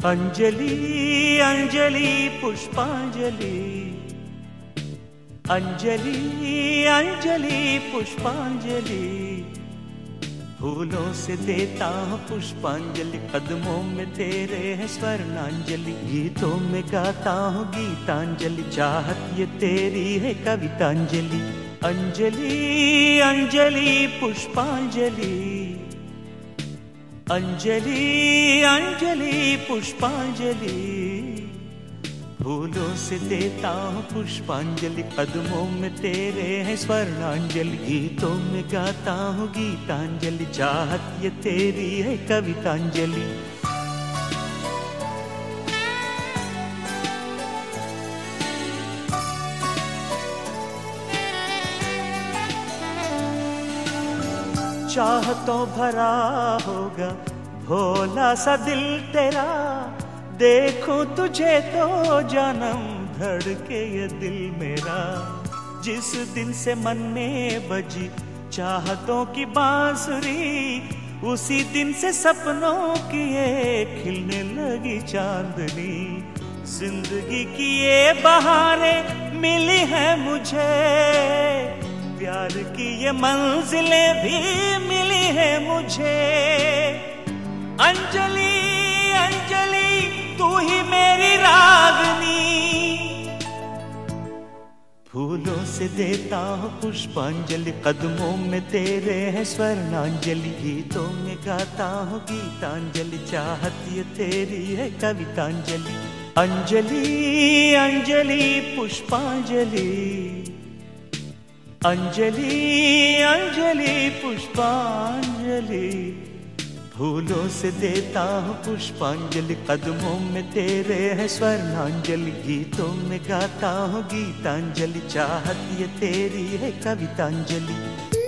अंजलि अंजलि पुष्पांजलि, अंजलि अंजलि पुष्पांजलि, फूलों से देता हूँ पुष्पांजलि, कदमों में तेरे है स्वर्णांजलि, गीतों में गाता हूँ गीतांजलि, चाहत ये तेरी है कवितांजलि। अंजलि अंजलि पुष्पांजलि, अंजलि अंजलि पुष्पांजलि, फूलों से देता हूँ पुष्पांजलि, कदमों में तेरे है स्वर्णांजलि, गीतों में गाता हूँ गीतांजलि, चाहत ये तेरी है कवितांजलि। चाहतों भरा होगा भोला सा दिल तेरा, देखूं तुझे तो जन्म धड़के ये दिल मेरा, जिस दिन से मन में बजी चाहतों की बांसुरी, उसी दिन से सपनों की ये खिलने लगी चांदनी, जिंदगी की ये बहारें मिली है मुझे, प्यार की ये मंजिलें भी मिली है मुझे। अंजलि अंजलि तू ही मेरी रागनी, फूलों से देता हूँ पुष्पांजलि, कदमों में तेरे है स्वर्णांजलि, गीतों में गाता हूँ गीतांजलि, चाहत ये तेरी है कवितांजलि। अंजलि अंजलि पुष्पांजलि, अंजलि अंजलि पुष्पांजलि, फूलों से देता हूँ पुष्पांजलि, कदमों में तेरे है स्वर्णांजलि, गीतों में गाता हूँ गीतांजलि, चाहत ये तेरी है कवितांजलि।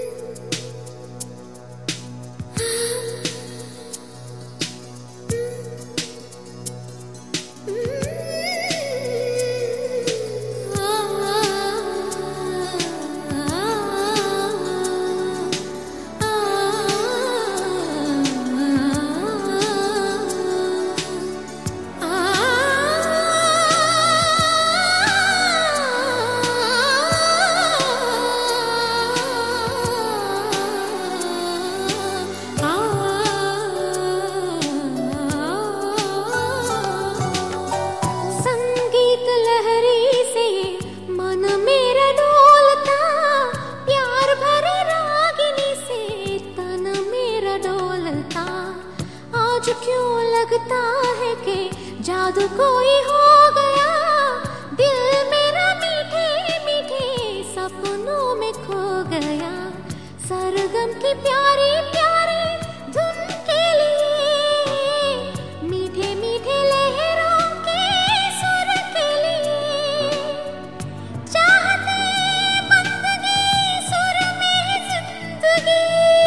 क्यों लगता है कि जादू कोई हो गया, दिल मेरा मीठे मीठे सपनों में खो गया, सरगम की प्यारी प्यारी धुन के लिए, मीठे मीठे लहरों के सुर के लिए, चाहते बंदगी सुर में जिंदगी,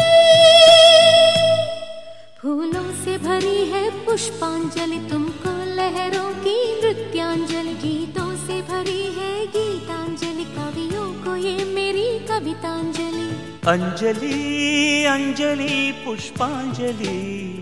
फूलों से भरी है पुष्पांजलि, तुमको लहरों की नृत्यांजलि, गीतों से भरी है गीतांजलि, कवियों को ये मेरी कवितांजलि। अंजलि अंजलि पुष्पांजलि,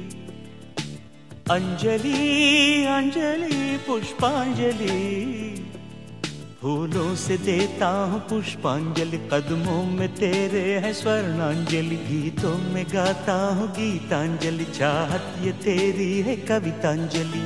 अंजलि अंजलि पुष्पांजलि, फूलों से देता हूँ पुष्पांजलि, कदमों में तेरे है स्वर्णांजलि, गीतों में गाता हूँ गीतांजलि, चाहत ये तेरी है कवितांजलि।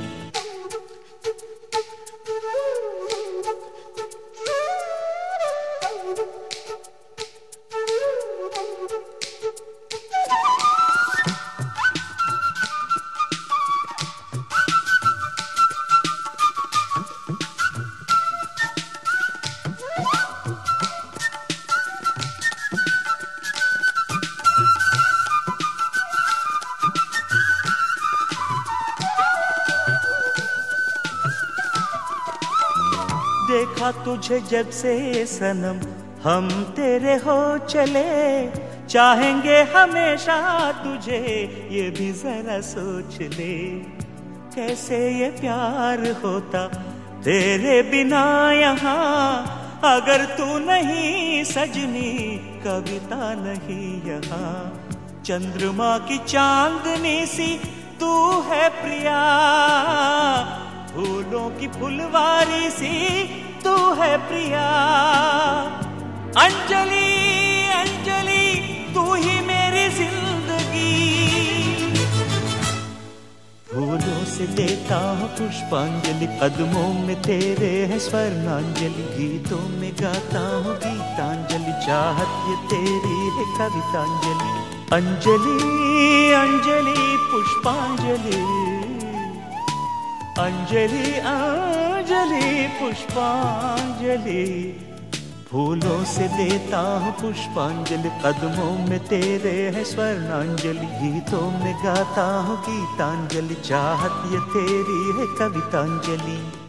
देखा तुझे जब से सनम हम तेरे हो चले, चाहेंगे हमेशा तुझे ये भी जरा सोच ले, कैसे ये प्यार होता तेरे बिना यहाँ, अगर तू नहीं सजनी कविता नहीं यहाँ, चंद्रमा की चांदनी सी तू है प्रिया, फूलों की फुलवारी सी तू है प्रिया। अंजलि अंजलि तू ही मेरी जिंदगी। फूलों से देता हूँ पुष्पांजलि, कदमों में तेरे है स्वर्णांजलि, गीतों में गाता हूँ गीतांजलि, चाहत ये तेरी है कवितांजलि। अंजलि अंजलि पुष्पांजलि, अंजलि अंजलि पुष्पांजलि। फूलों से देता हूँ पुष्पांजलि, कदमों में तेरे है स्वर्णांजलि, गीतों में गाता हूँ गीतांजलि, चाहत ये तेरी है कवितांजलि।